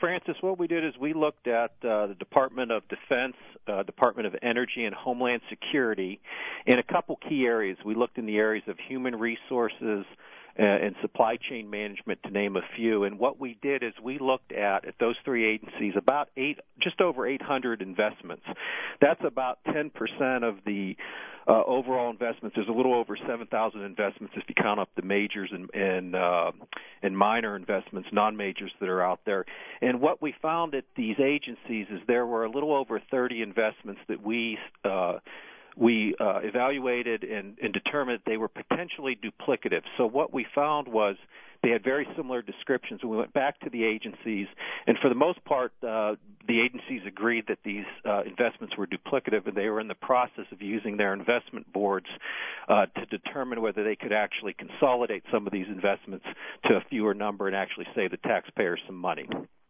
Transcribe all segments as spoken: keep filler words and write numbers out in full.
Francis, what we did is we looked at uh, the Department of Defense, uh, Department of Energy, and Homeland Security in a couple key areas. We looked in the areas of human resources uh, and supply chain management, to name a few. And what we did is we looked at, at those three agencies, about eight, just over eight hundred investments. That's about ten percent of the uh, overall investments. There's a little over seven thousand investments if you count up the majors and and, uh, and minor investments, non-majors that are out there. And what we found at these agencies is there were a little over thirty investments that we uh, we uh, evaluated and, and determined they were potentially duplicative. So what we found was they had very similar descriptions. We went back to the agencies, and for the most part, uh, the agencies agreed that these uh, investments were duplicative, and they were in the process of using their investment boards uh, to determine whether they could actually consolidate some of these investments to a fewer number and actually save the taxpayers some money.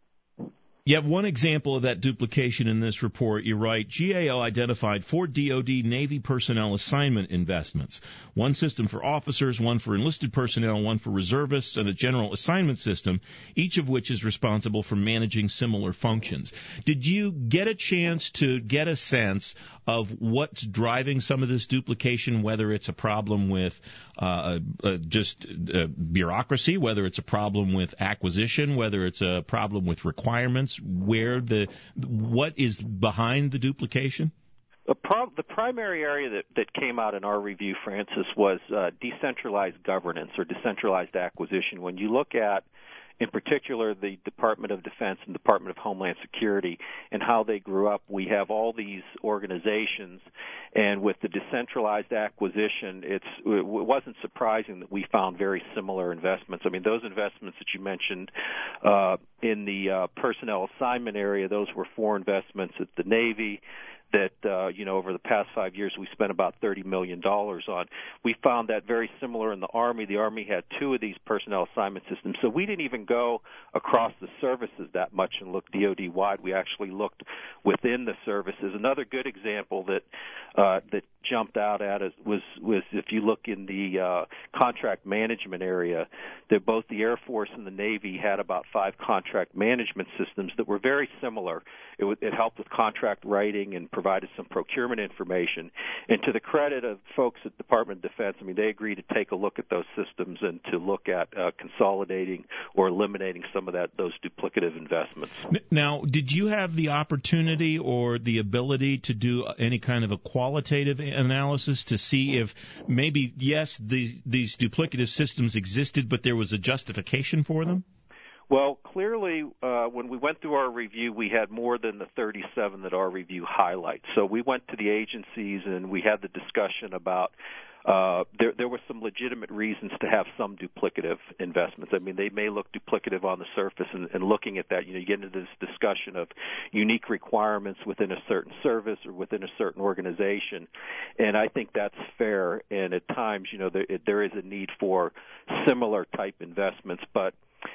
You have one example of that duplication in this report. You write, G A O identified four D O D Navy personnel assignment investments, one system for officers, one for enlisted personnel, one for reservists, and a general assignment system, each of which is responsible for managing similar functions. Did you get a chance to get a sense of what's driving some of this duplication, whether it's a problem with uh, uh, just uh, bureaucracy, whether it's a problem with acquisition, whether it's a problem with requirements? Where the what is behind the duplication? The, pro- the primary area that, that came out in our review, Francis, was uh, decentralized governance or decentralized acquisition. When you look at, in particular, the Department of Defense and Department of Homeland Security and how they grew up, we have all these organizations, and with the decentralized acquisition, it's, it wasn't surprising that we found very similar investments. I mean, those investments that you mentioned uh, in the uh, personnel assignment area, those were four investments at the Navy that, uh, you know, over the past five years we spent about thirty million dollars on. We found that very similar in the Army. The Army had two of these personnel assignment systems. So we didn't even go across the services that much and look D O D-wide. We actually looked within the services. Another good example that uh, that jumped out at us was, was if you look in the uh, contract management area, that both the Air Force and the Navy had about five contract management systems that were very similar. It, w- it helped with contract writing and provided some procurement information. And to the credit of folks at the Department of Defense, I mean, they agreed to take a look at those systems and to look at uh, consolidating or eliminating some of that those duplicative investments. Now, did you have the opportunity or the ability to do any kind of a qualitative analysis to see if maybe, yes, the, these duplicative systems existed, but there was a justification for them? Well, clearly, uh, when we went through our review, we had more than the thirty-seven that our review highlights. So we went to the agencies and we had the discussion about uh, there, there were some legitimate reasons to have some duplicative investments. I mean, they may look duplicative on the surface, and, and looking at that, you know, you get into this discussion of unique requirements within a certain service or within a certain organization, and I think that's fair. And at times, you know, there, there is a need for similar type investments, but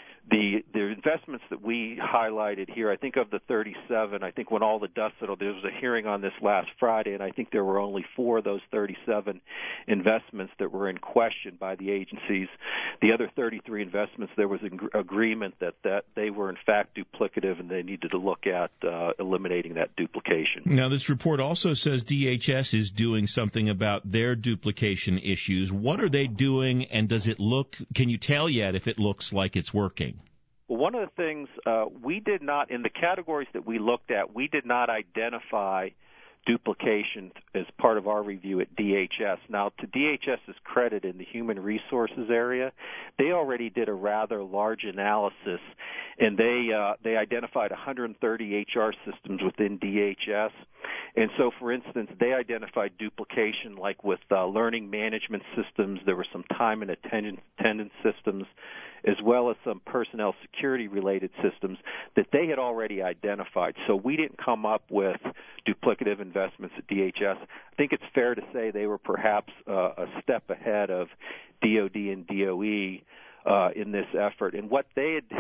The the investments that we highlighted here, I think of the thirty-seven, I think when all the dust settled, there was a hearing on this last Friday, and I think there were only four of those thirty-seven investments that were in question by the agencies. The other thirty-three investments, there was an agreement that, that they were in fact duplicative and they needed to look at uh, eliminating that duplication. Now, this report also says D H S is doing something about their duplication issues. What are they doing, and does it look, can you tell yet if it looks like it's working? Well, one of the things uh, we did not, in the categories that we looked at, we did not identify duplication as part of our review at D H S. Now, to DHS's credit in the human resources area, they already did a rather large analysis, and they uh, they identified one hundred thirty H R systems within D H S. And so, for instance, they identified duplication like with uh, learning management systems. There were some time and attendance, attendance systems, as well as some personnel security-related systems that they had already identified. So we didn't come up with duplicative investments at D H S. I think it's fair to say they were perhaps uh, a step ahead of D O D and D O E uh, in this effort. And what they had, had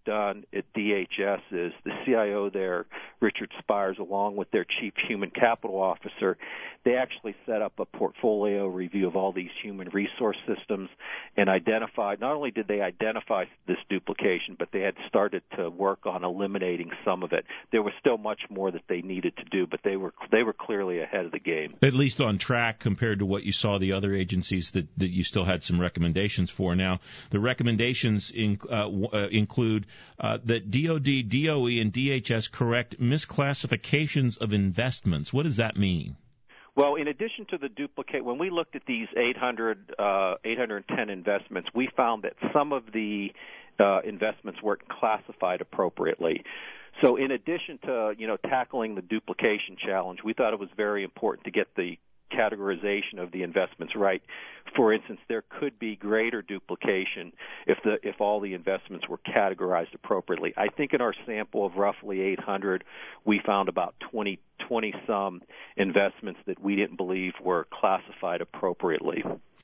done at D H S is the C I O there, Richard Spires, along with their chief human capital officer, they actually set up a portfolio review of all these human resource systems and identified, not only did they identify this duplication, but they had started to work on eliminating some of it. There was still much more that they needed to do, but they were they were clearly ahead of the game. At least on track compared to what you saw the other agencies that, that you still had some recommendations for. Now, the recommendations in, uh, uh, include uh, that D O D, D O E, and D H S correct misclassifications of investments. What does that mean? Well, in addition to the duplicate, when we looked at these eight hundred, uh, eight hundred ten investments, we found that some of the uh, investments weren't classified appropriately. So in addition to, you know, tackling the duplication challenge, we thought it was very important to get the categorization of the investments right. For instance, there could be greater duplication if the if all the investments were categorized appropriately. I think in our sample of roughly eight hundred, we found about twenty, twenty some investments that we didn't believe were classified appropriately.